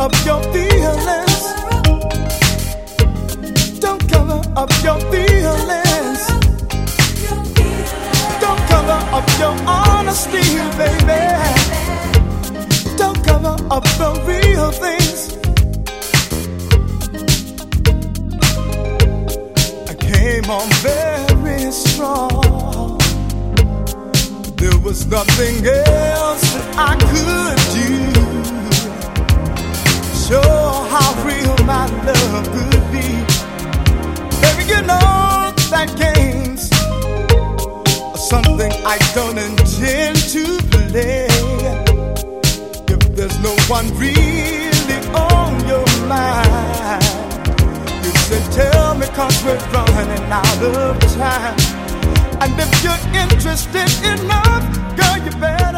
up your feelings. Don't cover up your feelings. Don't cover up your honesty, baby. Don't cover up the real things. I came on very strong. There was nothing else that I could do. Show how real my love could be. Baby, you know that game's something I don't intend to play. If there's no one really on your mind, you should tell me 'cause we're running out of time. And if you're interested enough, girl, you better